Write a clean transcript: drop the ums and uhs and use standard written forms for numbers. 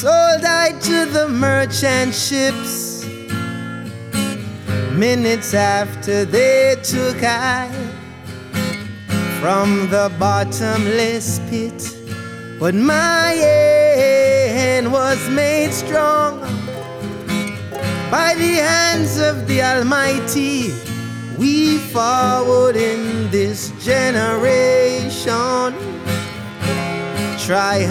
sold I to the merchant ships. Minutes after they took I from the bottomless pit, but my hand was made strong by the hands of the Almighty. We forward in this generation try